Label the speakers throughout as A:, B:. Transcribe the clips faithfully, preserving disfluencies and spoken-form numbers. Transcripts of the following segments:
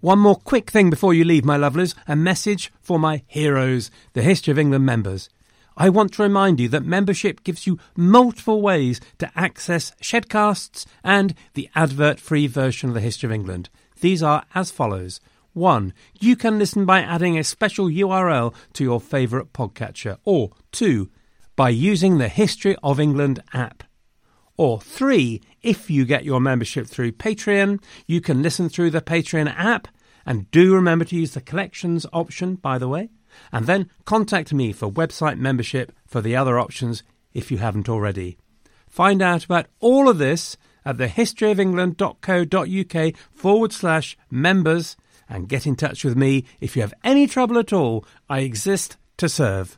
A: One more quick thing before you leave, my lovelies, a message for my heroes, the History of England members. I want to remind you that membership gives you multiple ways to access Shedcasts and the advert-free version of the History of England. These are as follows. One, you can listen by adding a special U R L to your favourite podcatcher. Or two, by using the History of England app. Or three, if you get your membership through Patreon, you can listen through the Patreon app. And do remember to use the collections option, by the way. And then contact me for website membership for the other options if you haven't already. Find out about all of this at thehistoryofengland.co.uk forward slash members and get in touch with me if you have any trouble at all. I exist to serve.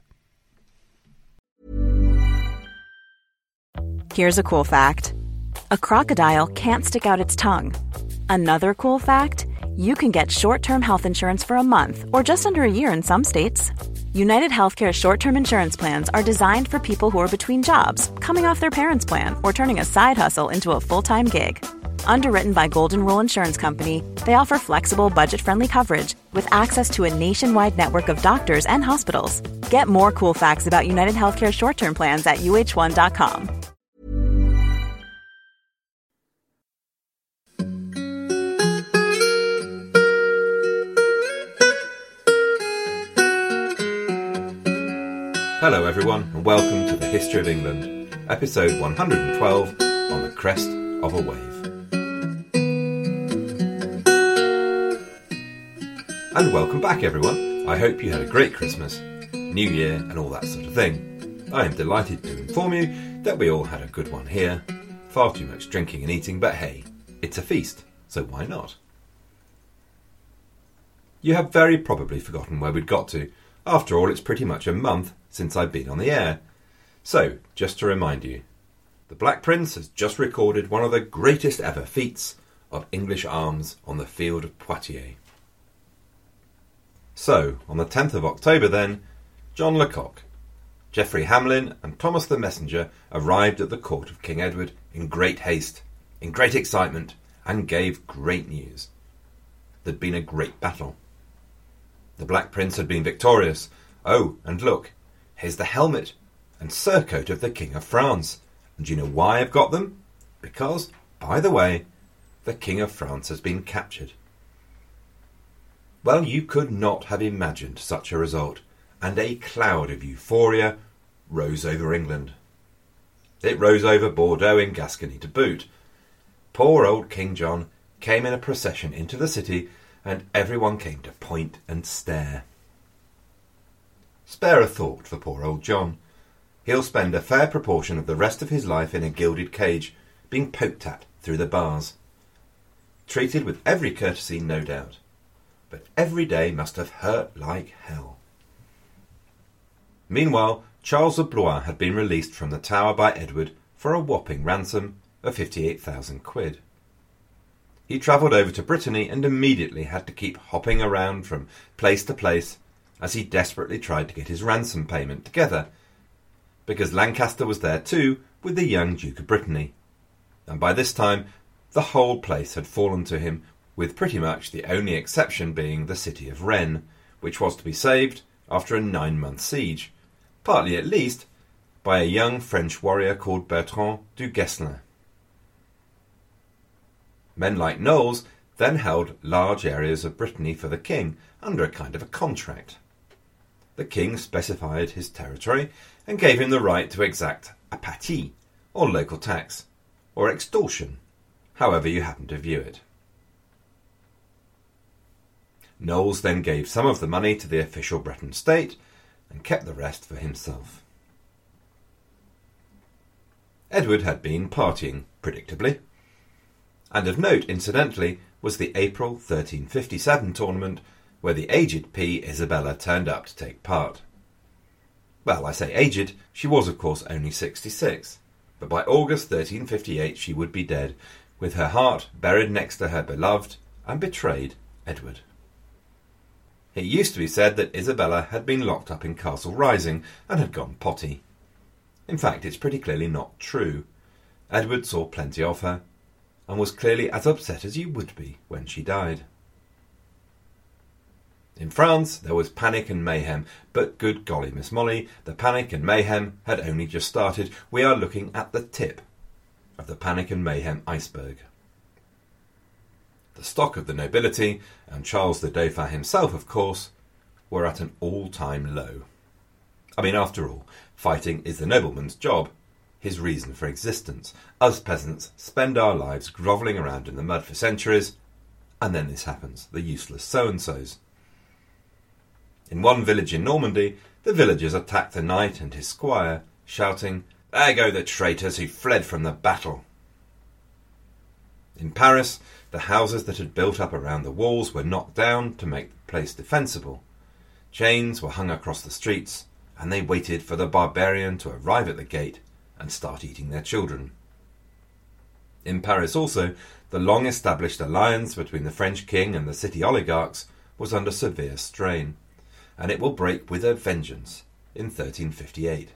B: Here's a cool fact. A crocodile can't stick out its tongue. Another cool fact, you can get short-term health insurance for a month or just under a year in some states. United Healthcare short-term insurance plans are designed for people who are between jobs, coming off their parents' plan, or turning a side hustle into a full-time gig. Underwritten by Golden Rule Insurance Company, they offer flexible, budget-friendly coverage with access to a nationwide network of doctors and hospitals. Get more cool facts about United Healthcare short-term plans at U H one dot com.
C: Hello everyone and welcome to the History of England, episode one hundred twelve, On the Crest of a Wave. And welcome back everyone. I hope you had a great Christmas, New Year and all that sort of thing. I am delighted to inform you that we all had a good one here. Far too much drinking and eating, but hey, it's a feast, so why not? You have very probably forgotten where we'd got to. After all, it's pretty much a month since I've been on the air. So, just to remind you, the Black Prince has just recorded one of the greatest ever feats of English arms on the field of Poitiers. So, on the tenth of October then, John Lecoq, Geoffrey Hamlin and Thomas the Messenger arrived at the court of King Edward in great haste, in great excitement, and gave great news. There'd been a great battle. The Black Prince had been victorious. Oh, and look, here's the helmet and surcoat of the King of France. And do you know why I've got them? Because, by the way, the King of France has been captured. Well, you could not have imagined such a result, and a cloud of euphoria rose over England. It rose over Bordeaux in Gascony to boot. Poor old King John came in a procession into the city, and everyone came to point and stare. Spare a thought for poor old John. He'll spend a fair proportion of the rest of his life in a gilded cage, being poked at through the bars. Treated with every courtesy, no doubt, but every day must have hurt like hell. Meanwhile, Charles of Blois had been released from the Tower by Edward for a whopping ransom of fifty-eight thousand quid. He travelled over to Brittany and immediately had to keep hopping around from place to place as he desperately tried to get his ransom payment together, because Lancaster was there too with the young Duke of Brittany. And by this time, the whole place had fallen to him, with pretty much the only exception being the city of Rennes, which was to be saved after a nine-month siege, partly at least by a young French warrior called Bertrand du Guesclin. Men like Knowles then held large areas of Brittany for the king under a kind of a contract. The king specified his territory and gave him the right to exact a pâtis, or local tax, or extortion, however you happen to view it. Knowles then gave some of the money to the official Breton state and kept the rest for himself. Edward had been partying, predictably. And of note, incidentally, was the April thirteen fifty-seven tournament where the aged P. Isabella turned up to take part. Well, I say aged, she was of course only sixty-six, but by August thirteen fifty-eight she would be dead, with her heart buried next to her beloved and betrayed Edward. It used to be said that Isabella had been locked up in Castle Rising and had gone potty. In fact, it's pretty clearly not true. Edward saw plenty of her, and was clearly as upset as you would be when she died. In France, there was panic and mayhem, but good golly, Miss Molly, the panic and mayhem had only just started. We are looking at the tip of the panic and mayhem iceberg. The stock of the nobility, and Charles the Dauphin himself, of course, were at an all-time low. I mean, after all, fighting is the nobleman's job, his reason for existence. Us peasants spend our lives grovelling around in the mud for centuries, and then this happens, the useless so-and-sos. In one village in Normandy, the villagers attacked the knight and his squire, shouting, "There go the traitors who fled from the battle." In Paris, the houses that had built up around the walls were knocked down to make the place defensible. Chains were hung across the streets, and they waited for the barbarian to arrive at the gate and start eating their children. In Paris also, the long-established alliance between the French king and the city oligarchs was under severe strain, and it will break with a vengeance in thirteen fifty-eight.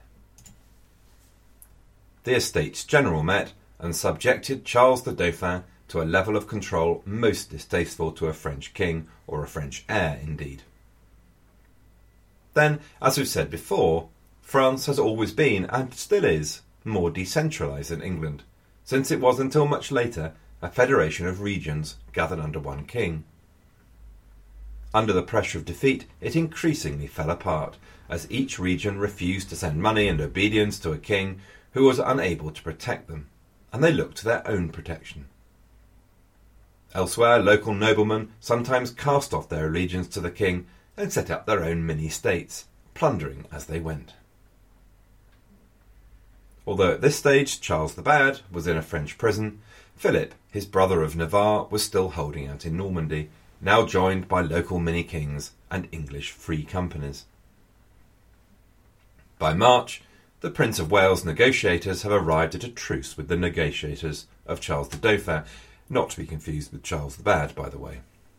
C: The Estates General met and subjected Charles the Dauphin to a level of control most distasteful to a French king, or a French heir indeed. Then, as we've said before, France has always been, and still is, more decentralised than England, since it was until much later a federation of regions gathered under one king. Under the pressure of defeat, it increasingly fell apart, as each region refused to send money and obedience to a king who was unable to protect them, and they looked to their own protection. Elsewhere, local noblemen sometimes cast off their allegiance to the king and set up their own mini-states, plundering as they went. Although at this stage Charles the Bad was in a French prison, Philip, his brother of Navarre, was still holding out in Normandy, now joined by local mini-kings and English free companies. By March, the Prince of Wales negotiators have arrived at a truce with the negotiators of Charles the Dauphin, not to be confused with Charles the Bad, by the way.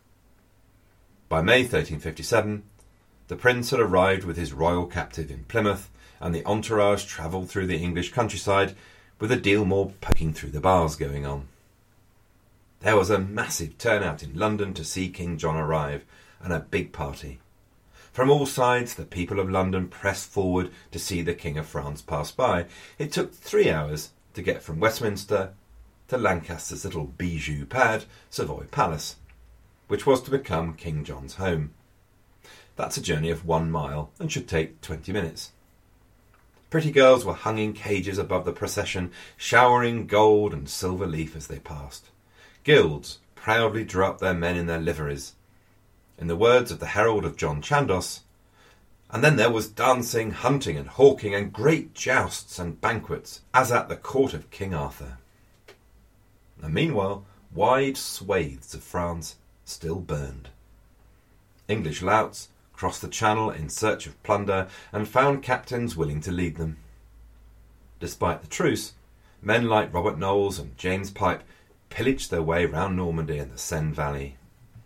C: By May thirteen fifty-seven, the prince had arrived with his royal captive in Plymouth, and the entourage travelled through the English countryside with a deal more poking through the bars going on. There was a massive turnout in London to see King John arrive, and a big party. From all sides, the people of London pressed forward to see the King of France pass by. It took three hours to get from Westminster to Lancaster's little bijou pad, Savoy Palace, which was to become King John's home. That's a journey of one mile and should take twenty minutes. Pretty girls were hung in cages above the procession, showering gold and silver leaf as they passed. Guilds proudly drew up their men in their liveries. In the words of the herald of John Chandos, and then there was dancing, hunting and hawking, and great jousts and banquets, as at the court of King Arthur. And meanwhile, wide swathes of France still burned. English louts crossed the Channel in search of plunder and found captains willing to lead them. Despite the truce, men like Robert Knowles and James Pipe pillaged their way round Normandy and the Seine Valley.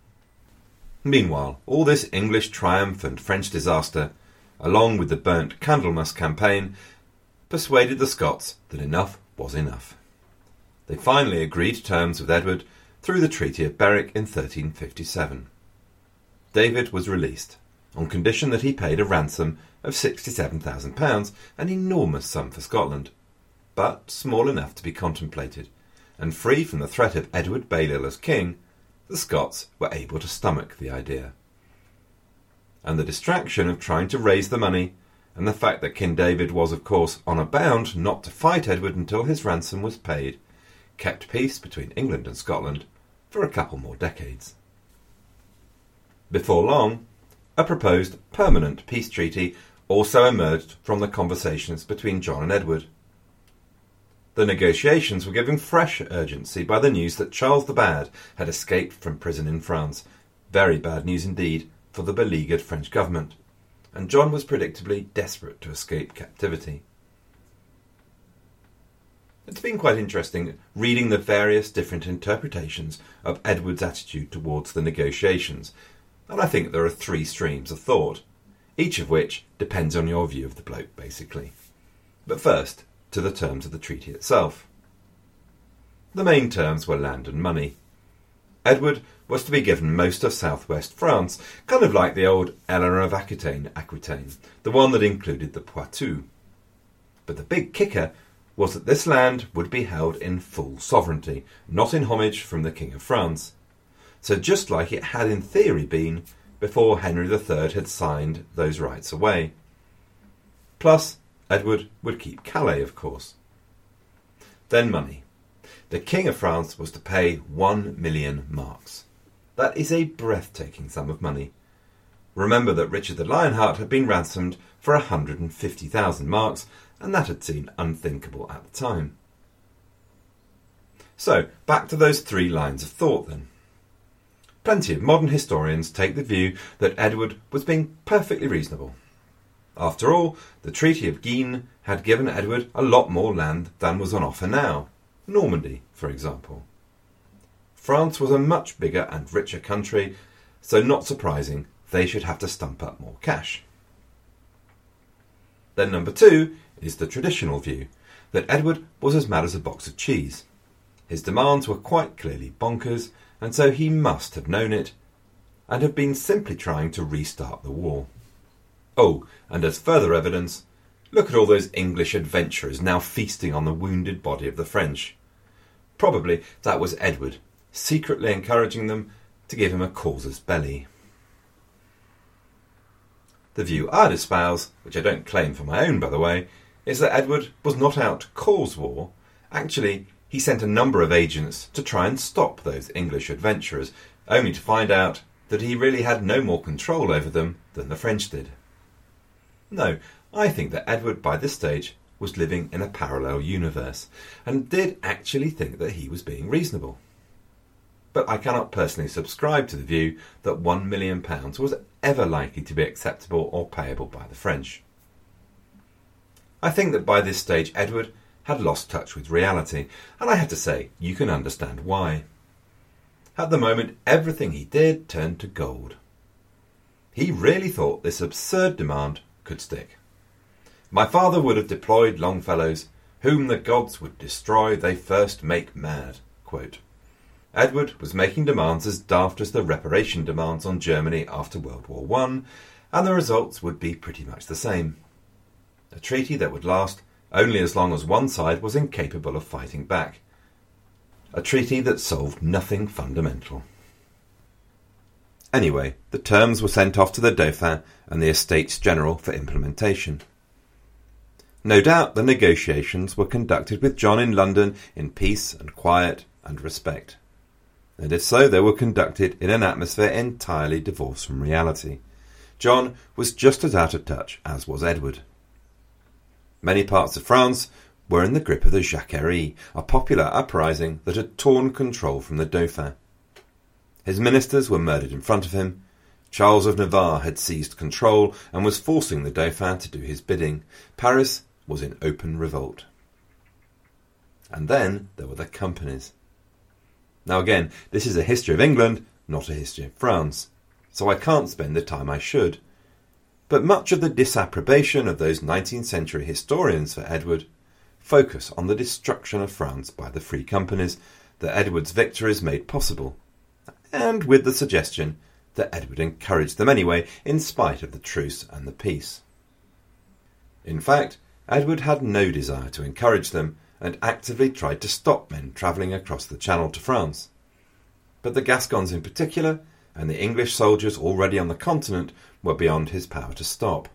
C: Meanwhile, all this English triumph and French disaster, along with the burnt Candlemas campaign, persuaded the Scots that enough was enough. They finally agreed terms with Edward through the Treaty of Berwick in thirteen fifty-seven. David was released, on condition that he paid a ransom of sixty-seven thousand pounds, an enormous sum for Scotland, but small enough to be contemplated, and free from the threat of Edward Balliol as king, the Scots were able to stomach the idea. And the distraction of trying to raise the money, and the fact that King David was, of course, honour bound not to fight Edward until his ransom was paid, kept peace between England and Scotland for a couple more decades. Before long, a proposed permanent peace treaty also emerged from the conversations between John and Edward. The negotiations were given fresh urgency by the news that Charles the Bad had escaped from prison in France. Very bad news indeed for the beleaguered French government, and John was predictably desperate to escape captivity. It's been quite interesting reading the various different interpretations of Edward's attitude towards the negotiations, and I think there are three streams of thought, each of which depends on your view of the bloke, basically. But first, to the terms of the treaty itself. The main terms were land and money. Edward was to be given most of southwest France, kind of like the old Eleanor of Aquitaine, Aquitaine, the one that included the Poitou. But the big kicker was that this land would be held in full sovereignty, not in homage from the King of France. So just like it had in theory been before Henry the Third had signed those rights away. Plus, Edward would keep Calais, of course. Then money. The King of France was to pay one million marks. That is a breathtaking sum of money. Remember that Richard the Lionheart had been ransomed for one hundred fifty thousand marks, and that had seemed unthinkable at the time. So, back to those three lines of thought then. Plenty of modern historians take the view that Edward was being perfectly reasonable. After all, the Treaty of Guines had given Edward a lot more land than was on offer now. Normandy, for example. France was a much bigger and richer country, so not surprising they should have to stump up more cash. Then number two is the traditional view, that Edward was as mad as a box of cheese. His demands were quite clearly bonkers, and so he must have known it, and have been simply trying to restart the war. Oh, and as further evidence, look at all those English adventurers now feasting on the wounded body of the French. Probably that was Edward, secretly encouraging them to give him a casus belli. The view I'd espouse, which I don't claim for my own by the way, is that Edward was not out to cause war. Actually, he sent a number of agents to try and stop those English adventurers, only to find out that he really had no more control over them than the French did. No, I think that Edward by this stage was living in a parallel universe, and did actually think that he was being reasonable. But I cannot personally subscribe to the view that one million pounds was ever likely to be acceptable or payable by the French. I think that by this stage Edward had lost touch with reality, and I have to say, you can understand why. At the moment, everything he did turned to gold. He really thought this absurd demand could stick. My father would have deployed Longfellow's "Whom the gods would destroy, they first make mad" quote. Edward was making demands as daft as the reparation demands on Germany after World War One, and the results would be pretty much the same. A treaty that would last only as long as one side was incapable of fighting back. A treaty that solved nothing fundamental. Anyway, the terms were sent off to the Dauphin and the Estates General for implementation. No doubt the negotiations were conducted with John in London in peace and quiet and respect. And if so, they were conducted in an atmosphere entirely divorced from reality. John was just as out of touch as was Edward. Many parts of France were in the grip of the Jacquerie, a popular uprising that had torn control from the Dauphin. His ministers were murdered in front of him. Charles of Navarre had seized control and was forcing the Dauphin to do his bidding. Paris was in open revolt. And then there were the companies. Now again, this is a history of England, not a history of France, so I can't spend the time I should. But much of the disapprobation of those nineteenth century historians for Edward focus on the destruction of France by the free companies that Edward's victories made possible, and with the suggestion that Edward encouraged them anyway, in spite of the truce and the peace. In fact, Edward had no desire to encourage them, and actively tried to stop men travelling across the Channel to France. But the Gascons in particular, and the English soldiers already on the continent, were beyond his power to stop.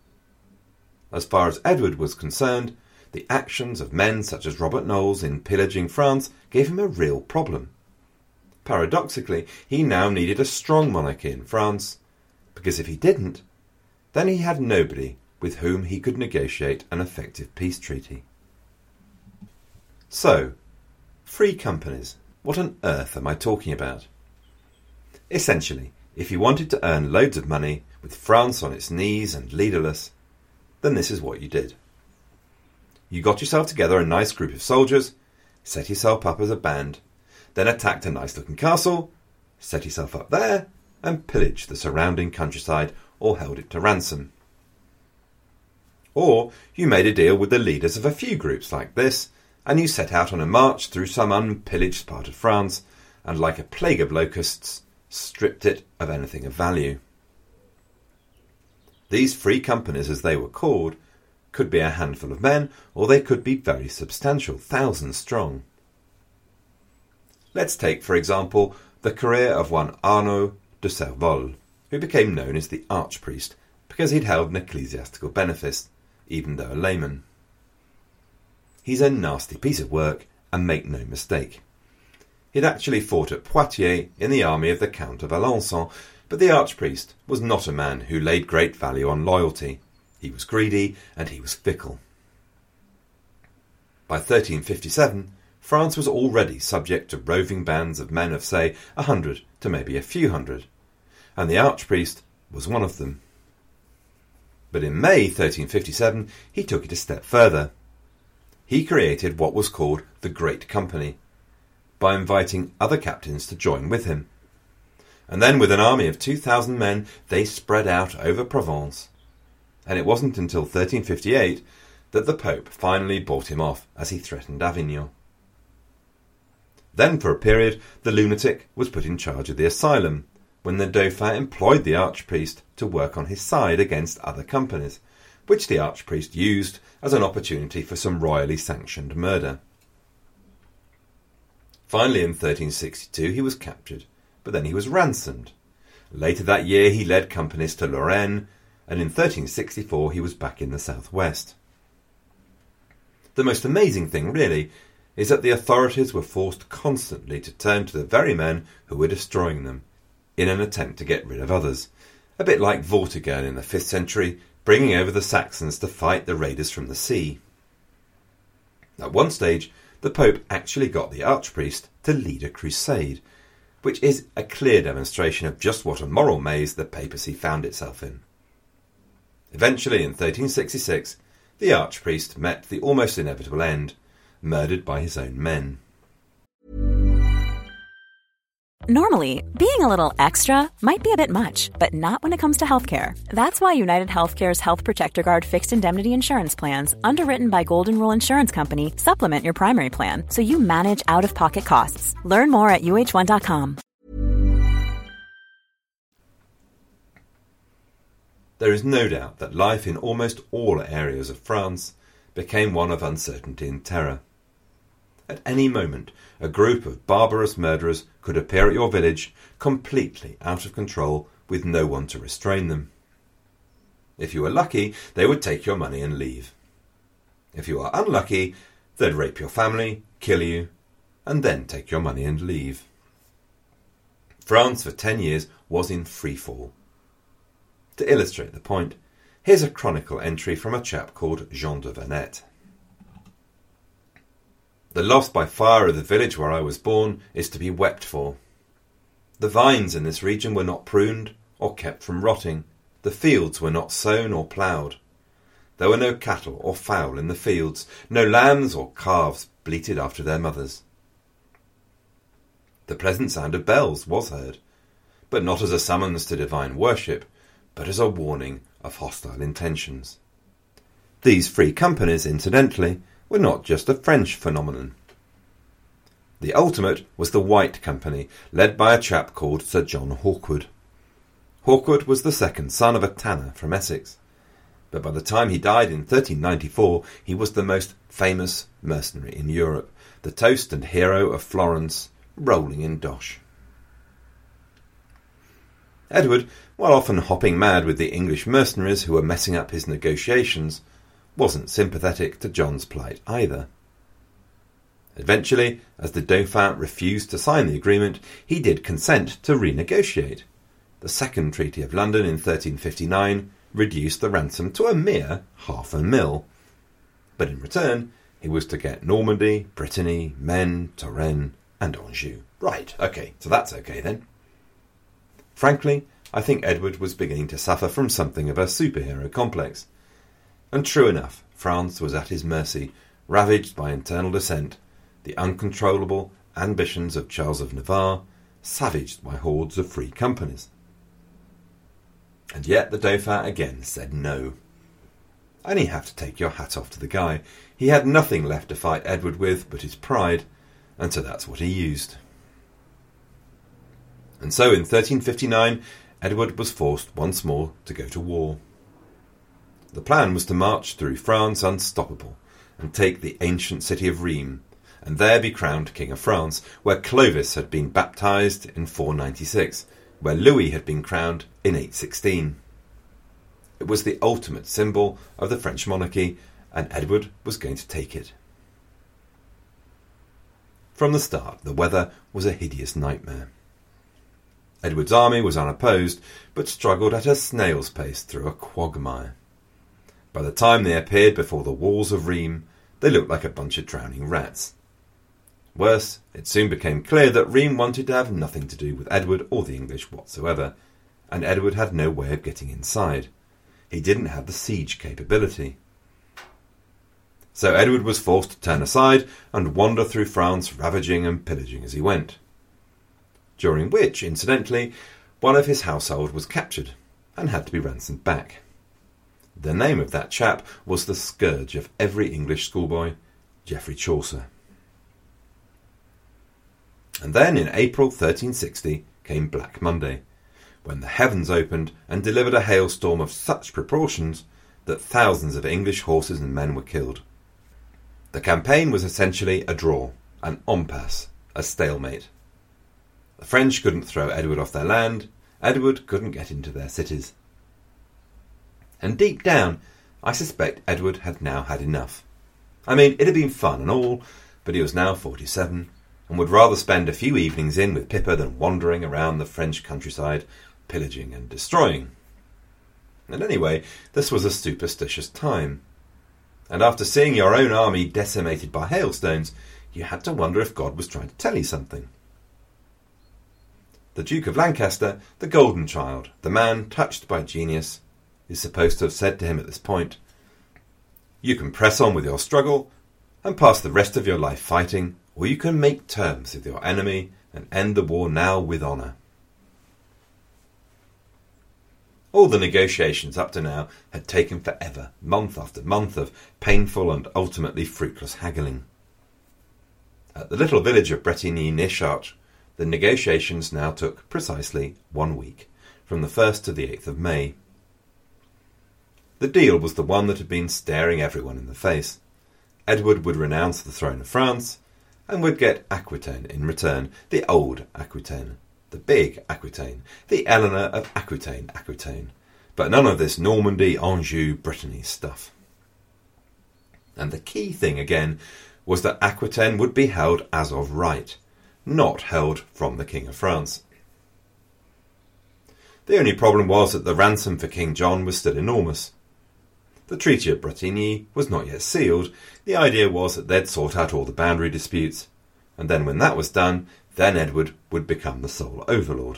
C: As far as Edward was concerned, the actions of men such as Robert Knowles in pillaging France gave him a real problem. Paradoxically, he now needed a strong monarchy in France, because if he didn't, then he had nobody with whom he could negotiate an effective peace treaty. So, free companies. What on earth am I talking about? Essentially, if you wanted to earn loads of money with France on its knees and leaderless, then this is what you did. You got yourself together a nice group of soldiers, set yourself up as a band, then attacked a nice-looking castle, set yourself up there, and pillaged the surrounding countryside or held it to ransom. Or you made a deal with the leaders of a few groups like this, and you set out on a march through some unpillaged part of France, and like a plague of locusts, stripped it of anything of value. These free companies, as they were called, could be a handful of men, or they could be very substantial, thousands strong. Let's take, for example, the career of one Arnaud de Servolles, who became known as the Archpriest because he'd held an ecclesiastical benefice, even though a layman. He's a nasty piece of work, and make no mistake. He'd actually fought at Poitiers in the army of the Count of Alençon, but the Archpriest was not a man who laid great value on loyalty. He was greedy, and he was fickle. By thirteen fifty-seven, France was already subject to roving bands of men of, say, a hundred to maybe a few hundred, and the Archpriest was one of them. But in May thirteen fifty-seven, he took it a step further. He created what was called the Great Company, by inviting other captains to join with him. And then with an army of two thousand men, they spread out over Provence. And it wasn't until thirteen fifty-eight that the Pope finally bought him off as he threatened Avignon. Then for a period, the lunatic was put in charge of the asylum, when the Dauphin employed the Archpriest to work on his side against other companies, which the Archpriest used as an opportunity for some royally sanctioned murder. Finally, in thirteen sixty-two, he was captured, but then he was ransomed. Later that year, he led companies to Lorraine, and in thirteen sixty-four, he was back in the southwest. The most amazing thing, really, is that the authorities were forced constantly to turn to the very men who were destroying them, in an attempt to get rid of others, a bit like Vortigern in the fifth century, bringing over the Saxons to fight the raiders from the sea. At one stage, the Pope actually got the Archpriest to lead a crusade, which is a clear demonstration of just what a moral maze the papacy found itself in. Eventually, in thirteen sixty-six, the Archpriest met the almost inevitable end, murdered by his own men.
B: Normally, being a little extra might be a bit much, but not when it comes to healthcare. That's why United Healthcare's Health Protector Guard fixed indemnity insurance plans, underwritten by Golden Rule Insurance Company, supplement your primary plan so you manage out-of-pocket costs. Learn more at U H one dot com.
C: There is no doubt that life in almost all areas of France became one of uncertainty and terror. At any moment, a group of barbarous murderers could appear at your village, completely out of control, with no one to restrain them. If you were lucky, they would take your money and leave. If you are unlucky, they'd rape your family, kill you, and then take your money and leave. France for ten years was in freefall. To illustrate the point, here's a chronicle entry from a chap called Jean de Venette. The loss by fire of the village where I was born is to be wept for. The vines in this region were not pruned or kept from rotting. The fields were not sown or ploughed. There were no cattle or fowl in the fields. No lambs or calves bleated after their mothers. The pleasant sound of bells was heard, but not as a summons to divine worship, but as a warning of hostile intentions. These free companies, incidentally, were not just a French phenomenon. The ultimate was the White Company, led by a chap called Sir John Hawkwood. Hawkwood was the second son of a tanner from Essex, but by the time he died in thirteen ninety-four, he was the most famous mercenary in Europe, the toast and hero of Florence, rolling in dosh. Edward, while often hopping mad with the English mercenaries who were messing up his negotiations, wasn't sympathetic to John's plight either. Eventually, as the Dauphin refused to sign the agreement, he did consent to renegotiate. The Second Treaty of London in thirteen fifty-nine reduced the ransom to a mere half a mil. But in return, he was to get Normandy, Brittany, Maine, Touraine, and Anjou. Right, okay, so that's okay then. Frankly, I think Edward was beginning to suffer from something of a superhero complex. And true enough, France was at his mercy, ravaged by internal dissent, the uncontrollable ambitions of Charles of Navarre, savaged by hordes of free companies. And yet the Dauphin again said no. And you have to take your hat off to the guy. He had nothing left to fight Edward with but his pride, and so that's what he used. And so in thirteen fifty-nine, Edward was forced once more to go to war. The plan was to march through France unstoppable and take the ancient city of Rheims, and there be crowned King of France, where Clovis had been baptised in four ninety-six, where Louis had been crowned in eight sixteen. It was the ultimate symbol of the French monarchy, and Edward was going to take it. From the start, the weather was a hideous nightmare. Edward's army was unopposed, but struggled at a snail's pace through a quagmire. By the time they appeared before the walls of Rheims, they looked like a bunch of drowning rats. Worse, it soon became clear that Rheims wanted to have nothing to do with Edward or the English whatsoever, and Edward had no way of getting inside. He didn't have the siege capability. So Edward was forced to turn aside and wander through France, ravaging and pillaging as he went. During which, incidentally, one of his household was captured and had to be ransomed back. The name of that chap was the scourge of every English schoolboy, Geoffrey Chaucer. And then in April thirteen sixty came Black Monday, when the heavens opened and delivered a hailstorm of such proportions that thousands of English horses and men were killed. The campaign was essentially a draw, an impasse, a stalemate. The French couldn't throw Edward off their land, Edward couldn't get into their cities. And deep down, I suspect Edward had now had enough. I mean, it had been fun and all, but he was now forty-seven, and would rather spend a few evenings in with Pippa than wandering around the French countryside, pillaging and destroying. And anyway, this was a superstitious time. And after seeing your own army decimated by hailstones, you had to wonder if God was trying to tell you something. The Duke of Lancaster, the golden child, the man touched by genius, is supposed to have said to him at this point, "You can press on with your struggle and pass the rest of your life fighting, or you can make terms with your enemy and end the war now with honour." All the negotiations up to now had taken forever, month after month of painful and ultimately fruitless haggling. At the little village of Bretigny near Chartres, the negotiations now took precisely one week, from the first to the eighth of May. The deal was the one that had been staring everyone in the face. Edward would renounce the throne of France, and would get Aquitaine in return, the old Aquitaine, the big Aquitaine, the Eleanor of Aquitaine, Aquitaine, but none of this Normandy, Anjou, Brittany stuff. And the key thing again was that Aquitaine would be held as of right, not held from the King of France. The only problem was that the ransom for King John was still enormous. The Treaty of Bretigny was not yet sealed. The idea was that they'd sort out all the boundary disputes, and then when that was done, then Edward would become the sole overlord.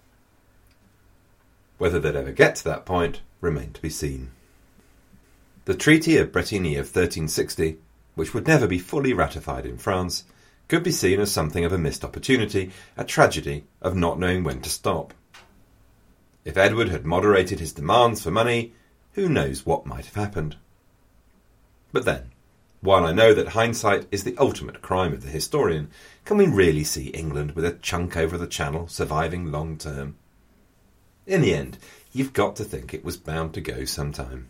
C: Whether they'd ever get to that point remained to be seen. The Treaty of Bretigny of thirteen sixty, which would never be fully ratified in France, could be seen as something of a missed opportunity, a tragedy of not knowing when to stop. If Edward had moderated his demands for money, who knows what might have happened. But then, while I know that hindsight is the ultimate crime of the historian, can we really see England with a chunk over the channel surviving long term? In the end, you've got to think it was bound to go sometime.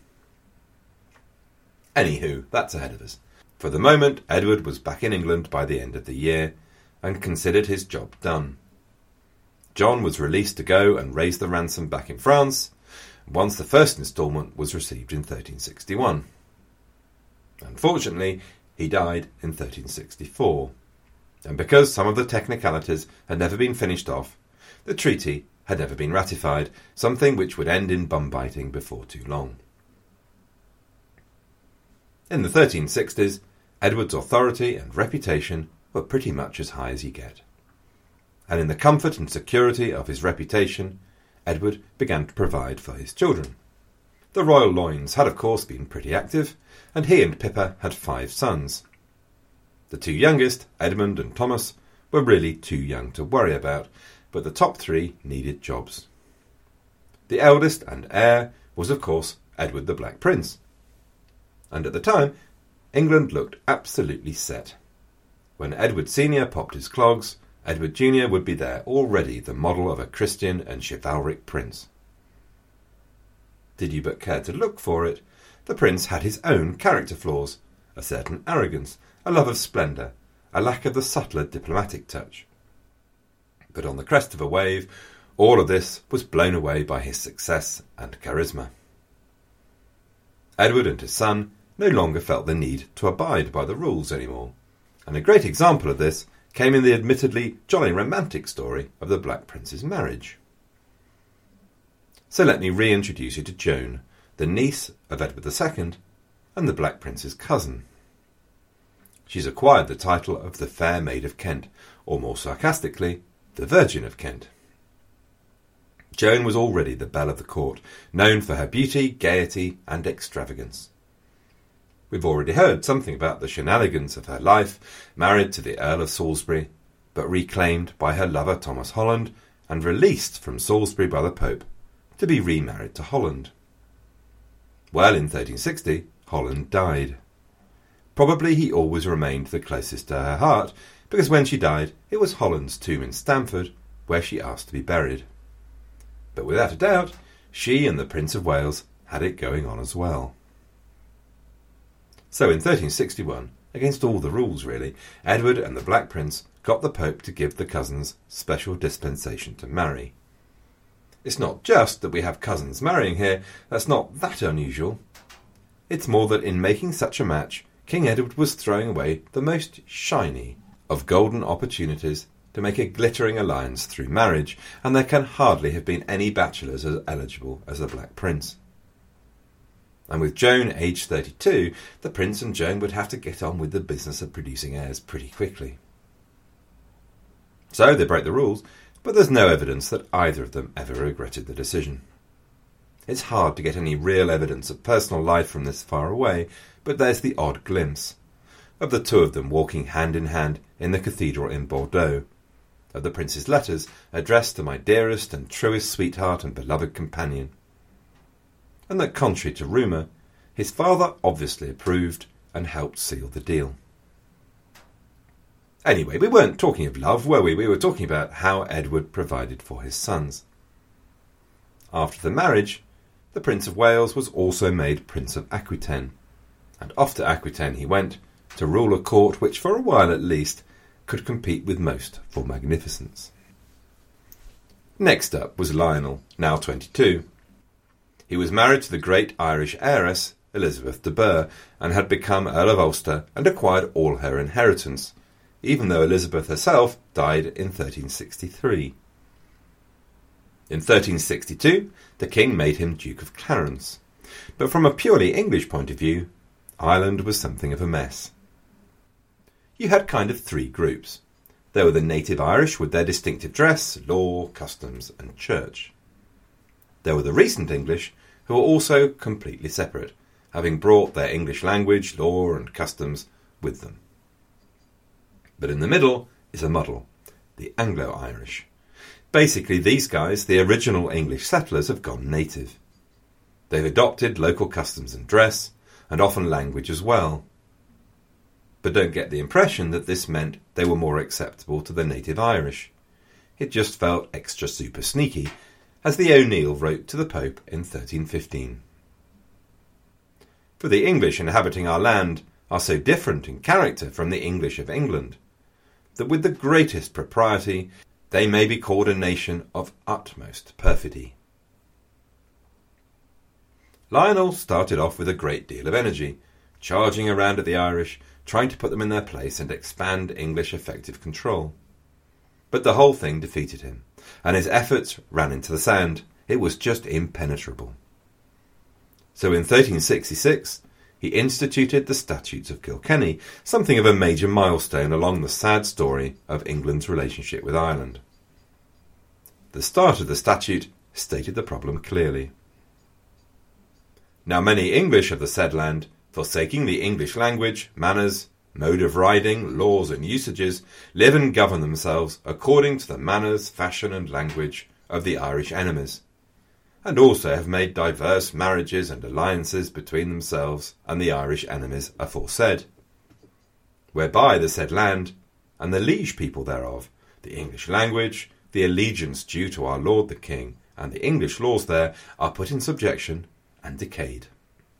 C: Anywho, that's ahead of us. For the moment, Edward was back in England by the end of the year, and considered his job done. John was released to go and raise the ransom back in France, once the first instalment was received in thirteen sixty-one. Unfortunately, he died in thirteen sixty-four, and because some of the technicalities had never been finished off, the treaty had never been ratified, something which would end in bum-biting before too long. In the thirteen sixties, Edward's authority and reputation were pretty much as high as you get. And in the comfort and security of his reputation, Edward began to provide for his children. The royal loins had of course been pretty active, and he and Pippa had five sons. The two youngest, Edmund and Thomas, were really too young to worry about, but the top three needed jobs. The eldest and heir was of course Edward the Black Prince. And at the time, England looked absolutely set. When Edward Senior popped his clogs, Edward Junior would be there, already the model of a Christian and chivalric prince. Did you but care to look for it, the prince had his own character flaws, a certain arrogance, a love of splendour, a lack of the subtler diplomatic touch. But on the crest of a wave, all of this was blown away by his success and charisma. Edward and his son no longer felt the need to abide by the rules anymore, and a great example of this came in the admittedly jolly romantic story of the Black Prince's marriage. So let me reintroduce you to Joan, the niece of Edward the Second and the Black Prince's cousin. She's acquired the title of the Fair Maid of Kent, or more sarcastically, the Virgin of Kent. Joan was already the belle of the court, known for her beauty, gaiety and extravagance. We've already heard something about the shenanigans of her life, married to the Earl of Salisbury, but reclaimed by her lover Thomas Holland, and released from Salisbury by the Pope, to be remarried to Holland. Well, in thirteen sixty, Holland died. Probably he always remained the closest to her heart, because when she died, it was Holland's tomb in Stamford, where she asked to be buried. But without a doubt, she and the Prince of Wales had it going on as well. So in thirteen sixty-one, against all the rules really, Edward and the Black Prince got the Pope to give the cousins special dispensation to marry. It's not just that we have cousins marrying here, that's not that unusual. It's more that in making such a match, King Edward was throwing away the most shiny of golden opportunities to make a glittering alliance through marriage, and there can hardly have been any bachelors as eligible as the Black Prince. And with Joan aged thirty-two, the Prince and Joan would have to get on with the business of producing heirs pretty quickly. So they broke the rules, but there's no evidence that either of them ever regretted the decision. It's hard to get any real evidence of personal life from this far away, but there's the odd glimpse of the two of them walking hand in hand in the cathedral in Bordeaux, of the Prince's letters addressed to my dearest and truest sweetheart and beloved companion, and that, contrary to rumour, his father obviously approved and helped seal the deal. Anyway, we weren't talking of love, were we? We were talking about how Edward provided for his sons. After the marriage, the Prince of Wales was also made Prince of Aquitaine, and off to Aquitaine he went to rule a court which, for a while at least, could compete with most for magnificence. Next up was Lionel, now twenty-two. He was married to the great Irish heiress, Elizabeth de Burgh, and had become Earl of Ulster and acquired all her inheritance, even though Elizabeth herself died in thirteen sixty-three. In thirteen sixty-two, the king made him Duke of Clarence, but from a purely English point of view, Ireland was something of a mess. You had kind of three groups. There were the native Irish with their distinctive dress, law, customs and church. There were the recent English, who were also completely separate, having brought their English language, law and customs with them. But in the middle is a muddle, the Anglo-Irish. Basically, these guys, the original English settlers, have gone native. They've adopted local customs and dress, and often language as well. But don't get the impression that this meant they were more acceptable to the native Irish. It just felt extra super sneaky, as the O'Neill wrote to the Pope in thirteen fifteen. For the English inhabiting our land are so different in character from the English of England, that with the greatest propriety they may be called a nation of utmost perfidy. Lionel started off with a great deal of energy, charging around at the Irish, trying to put them in their place and expand English effective control. But the whole thing defeated him, and his efforts ran into the sand. It was just impenetrable. So in thirteen sixty-six, he instituted the Statutes of Kilkenny, something of a major milestone along the sad story of England's relationship with Ireland. The start of the statute stated the problem clearly. Now many English of the said land, forsaking the English language, manners, mode of riding, laws and usages, live and govern themselves according to the manners, fashion and language of the Irish enemies, and also have made diverse marriages and alliances between themselves and the Irish enemies aforesaid, whereby the said land, and the liege people thereof, the English language, the allegiance due to our Lord the King, and the English laws there are put in subjection and decayed.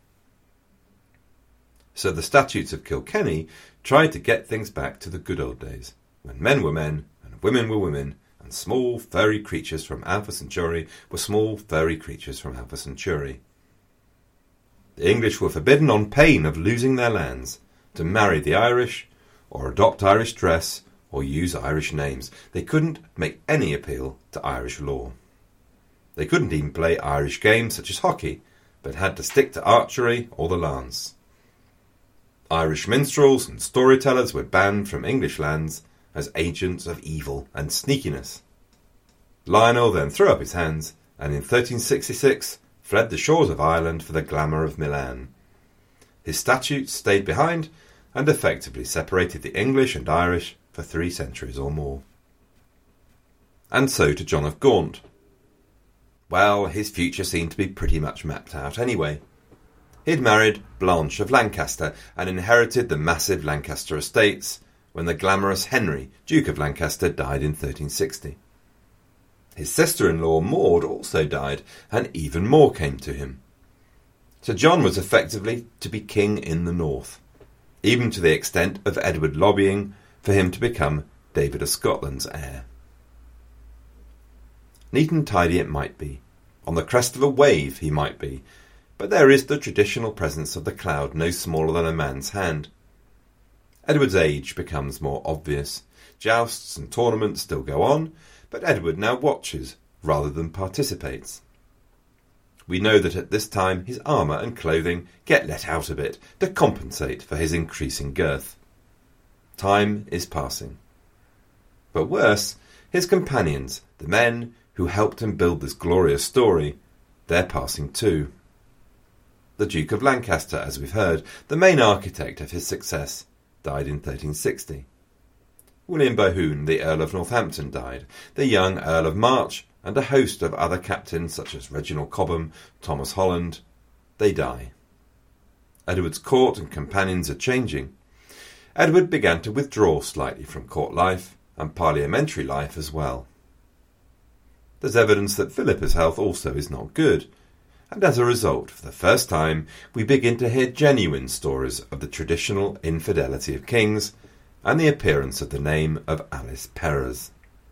C: So the statutes of Kilkenny tried to get things back to the good old days, when men were men and women were women, and small furry creatures from Alpha Centauri were small furry creatures from Alpha Centauri. The English were forbidden on pain of losing their lands to marry the Irish, or adopt Irish dress, or use Irish names. They couldn't make any appeal to Irish law. They couldn't even play Irish games such as hockey, but had to stick to archery or the lance. Irish minstrels and storytellers were banned from English lands as agents of evil and sneakiness. Lionel then threw up his hands and in thirteen sixty-six fled the shores of Ireland for the glamour of Milan. His statutes stayed behind and effectively separated the English and Irish for three centuries or more. And so to John of Gaunt. Well, his future seemed to be pretty much mapped out anyway. He'd married Blanche of Lancaster and inherited the massive Lancaster estates when the glamorous Henry, Duke of Lancaster, died in thirteen sixty. His sister-in-law Maud also died, and even more came to him. So John was effectively to be king in the north, even to the extent of Edward lobbying for him to become David of Scotland's heir. Neat and tidy it might be. On the crest of a wave he might be, but there is the traditional presence of the cloud no smaller than a man's hand. Edward's age becomes more obvious. Jousts and tournaments still go on, but Edward now watches rather than participates. We know that at this time his armour and clothing get let out a bit to compensate for his increasing girth. Time is passing. But worse, his companions, the men who helped him build this glorious story, they're passing too. The Duke of Lancaster, as we've heard, the main architect of his success, died in thirteen sixty. William Bohun, the Earl of Northampton, died. The young Earl of March and a host of other captains such as Reginald Cobham, Thomas Holland, they die. Edward's court and companions are changing. Edward began to withdraw slightly from court life and parliamentary life as well. There's evidence that Philippa's health also is not good, and as a result, for the first time, we begin to hear genuine stories of the traditional infidelity of kings and the appearance of the name of Alice Perrers.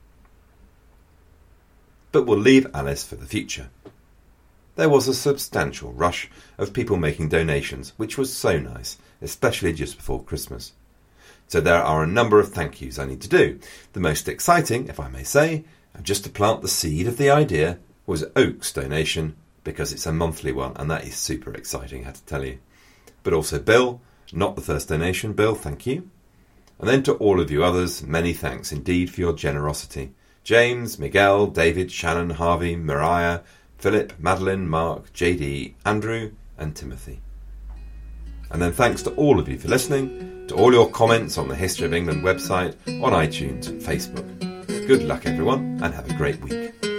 C: But we'll leave Alice for the future. There was a substantial rush of people making donations, which was so nice, especially just before Christmas. So there are a number of thank yous I need to do. The most exciting, if I may say, and just to plant the seed of the idea, was Oak's donation, because it's a monthly one, and that is super exciting, I have to tell you. But also Bill, not the first donation. Bill, thank you. And then to all of you others, many thanks indeed for your generosity. James, Miguel, David, Shannon, Harvey, Mariah, Philip, Madeline, Mark, J D, Andrew, and Timothy. And then thanks to all of you for listening, to all your comments on the History of England website, on iTunes and Facebook. Good luck everyone, and have a great week.